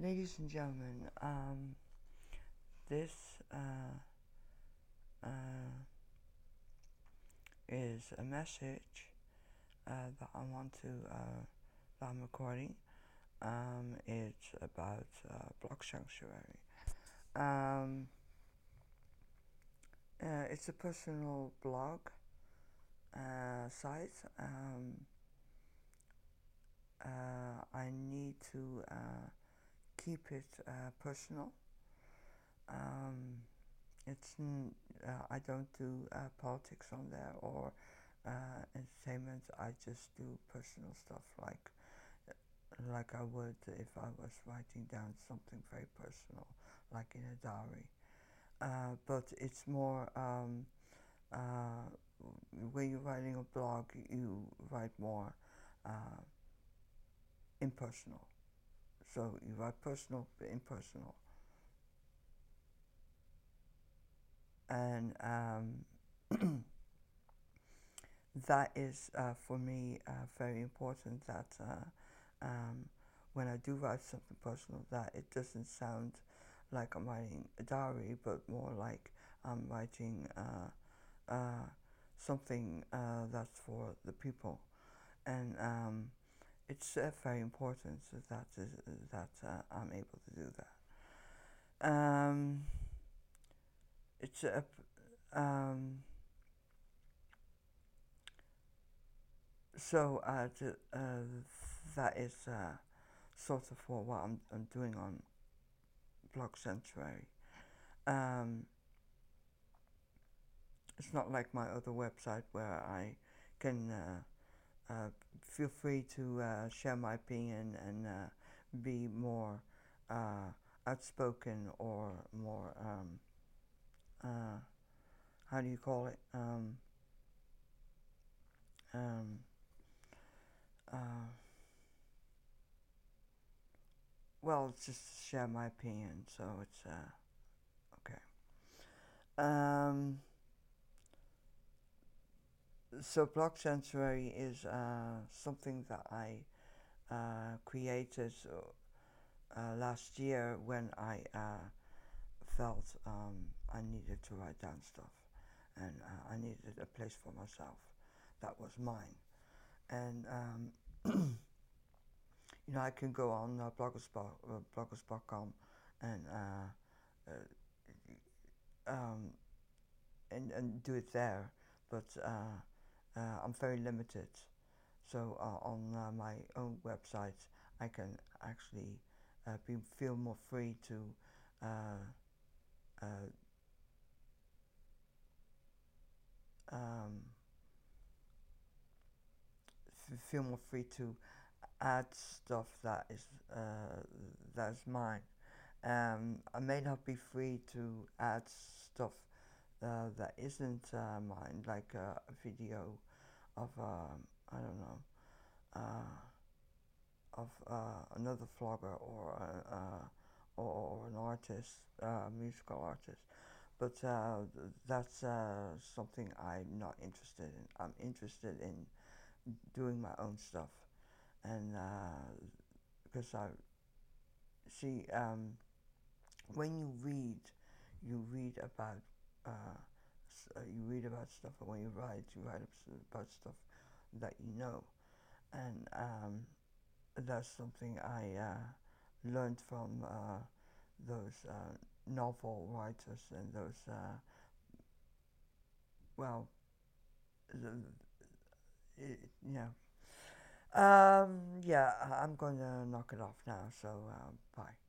Ladies and gentlemen, this uh, is a message that I want to that I'm recording. It's about Block Sanctuary. Um, it's a personal blog site. I need to keep it personal. Um, I don't do politics on there or entertainment. I just do personal stuff like I would if I was writing down something very personal, like in a diary. But it's more uh, when you're writing a blog, you write more uh, impersonal. So you write personal but impersonal, and that is for me very important. That when I do write something personal, that it doesn't sound like I'm writing a diary, but more like I'm writing something that's for the people, and it's very important that I'm able to do that. It's a so that is sort of for what I'm doing on Blog Sanctuary. Um, it's not like my other website where I can feel free to share my opinion and be more uh, outspoken or more uh, how do you call it? Um, uh, well, it's just share my opinion, so it's okay. Um, so Block Sanctuary is something that I created last year when I felt I needed to write down stuff, and I needed a place for myself that was mine. And I can go on bloggers.com and um, and do it there, but I'm very limited. So on my own website, I can actually feel more free to uh, uh, um, feel more free to add stuff that is mine. I may not be free to add stuff that isn't mine, like a video of I don't know of another vlogger or an artist, musical artist. But that's something I'm not interested in. I'm interested in doing my own stuff, and because I see when you read about you read about stuff, and when you write about stuff that you know, and that's something I learned from those novel writers and those well, the, yeah. Yeah, I'm going to knock it off now. So bye.